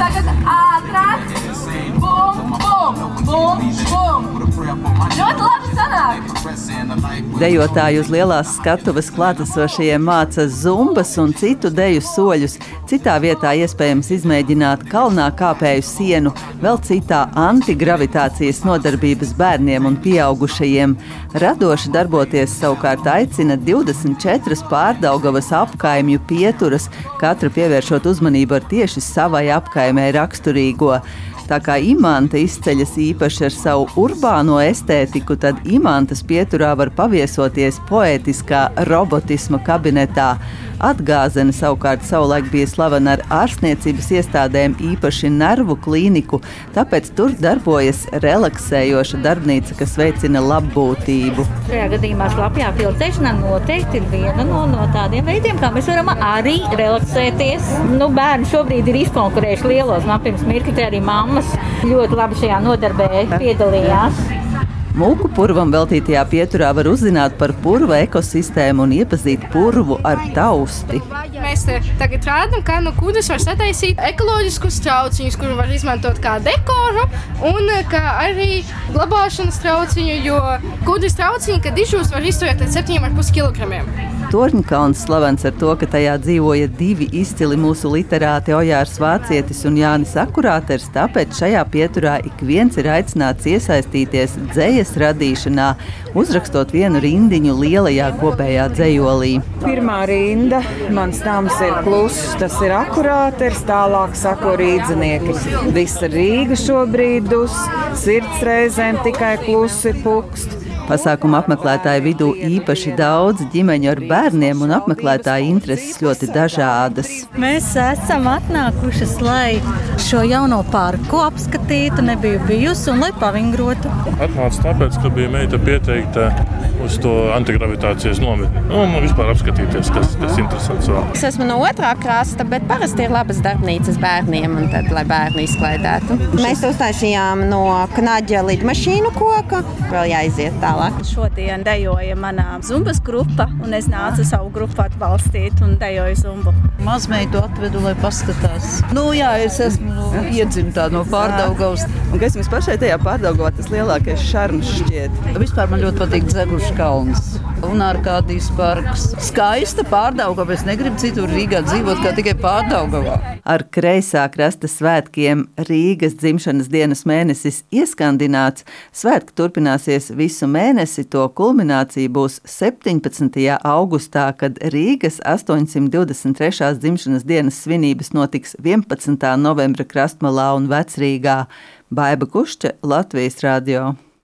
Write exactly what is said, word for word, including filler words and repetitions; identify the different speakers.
Speaker 1: tagad ātrāk. Bum, bum, bum, bum. Ļoti labi sanāk.
Speaker 2: Dejotāji uz lielās skatuves klātesošajiem māca zumbas un citu deju soļus. Citā vietā iespējams izmēģināt kalnā kāpēju sienu, vēl citā antigravitācijas nodarbības bērniem un pieaugušajiem. Radoši darboties savukārt aicina divdesmit četras Pārdaugavas apkaimju pieturas, katra pievēršot uzmanību ar tieši savai apkaimē raksturīgo. Tā kā Imanta izceļas īpaši ar savu urbāno estētiku, tad Imantas pieturā var paviesoties poētiskā robotisma kabinetā. Atgāzene savukārt savulaik bija slavena ar ārstniecības iestādēm, īpaši nervu klīniku, tāpēc tur darbojas relaksējoša darbnīca, kas veicina labbūtību.
Speaker 3: Šajā gadījumā slapjā filtrēšana noteikti ir viena no, no tādiem veidiem, kā mēs varam arī relaksēties. Nu, bērni šobrīd ir izkonkurējuši lielos, man pirms mirkli arī mammas ļoti labi šajā nodarbē piedalījās.
Speaker 2: Mūku purvam veltītajā pieturā var uzzināt par purva ekosistēmu un iepazīt purvu ar tausti.
Speaker 4: Mēs tagad rādām, kā no kudas var sataisīt ekoloģiskus trauciņus, kuru var izmantot kā dekoru un kā arī glabāšanas trauciņu, jo kudas trauciņi, kad izžūst, var izturēt līdz septiņiem ar pus kilogramiem.
Speaker 2: Torņkalns slavens ar to, ka tajā dzīvoja divi izcili mūsu literāti Ojārs Vācietis un Jānis Akurāters, tāpēc šajā pieturā ik viens ir aicināts iesaistīties dzejas radīšanā, uzrakstot vienu rindiņu lielajā kopējā dzejolī.
Speaker 5: Pirmā rinda, mans nams ir kluss, tas ir Akurāters, tālāk sako rīdzinieki. Visa Rīga šobrīd dus, sirds reizēm tikai klusi pukst.
Speaker 2: Pasākuma apmeklētāju vidū īpaši daudz ģimeņu ar bērniem un apmeklētāju intereses ļoti dažādas.
Speaker 6: Mēs esam atnākušas, lai šo jauno parku apskatītu, nebiju bijusi un lai pavingrotu.
Speaker 7: Atnācu tāpēc, ka bija meita pieteikta uz to antigravitācijas nometni. Nu, un vispār apskatīties, kas, kas interesants vēl.
Speaker 8: Es esmu no otrā krasta, bet parasti ir labas darbnīcas bērniem, un tad, lai bērni izklaidētu. Mēs uztaisījām no knaģa lidmašīnu koka, vēl jāiziet tālāk.
Speaker 6: Šodien dejoja manā zumbas grupa, un es nācu savu grupu atbalstīt un dejoju zumbu.
Speaker 9: Mazmeitu atvedu, lai paskatās. Nu jā, es esmu iedzimtā no Pārdaugavas.
Speaker 2: Un kas jums pašai tajā Pārdaugavā tas lielākais šarms šķiet?
Speaker 9: Vispār man ļoti patīk Dzegušu kalns un Arkādijas parks. Skaista Pārdaugava, es negribu citur Rīgā dzīvot, kā tikai Pārdaugavā.
Speaker 2: Ar kreisā krasta svētkiem Rīgas dzimšanas dienas mēnesis ieskandināts. Svētki turpināsies visu mēnesi, to kulminācija būs septiņpadsmitajā augustā, kad Rīgas astoņsimt divdesmit trešās dzimšanas dienas svinības notiks vienpadsmitā novembra Krastmalā un Vecrīgā. Baiba Kušče, Latvijas radio.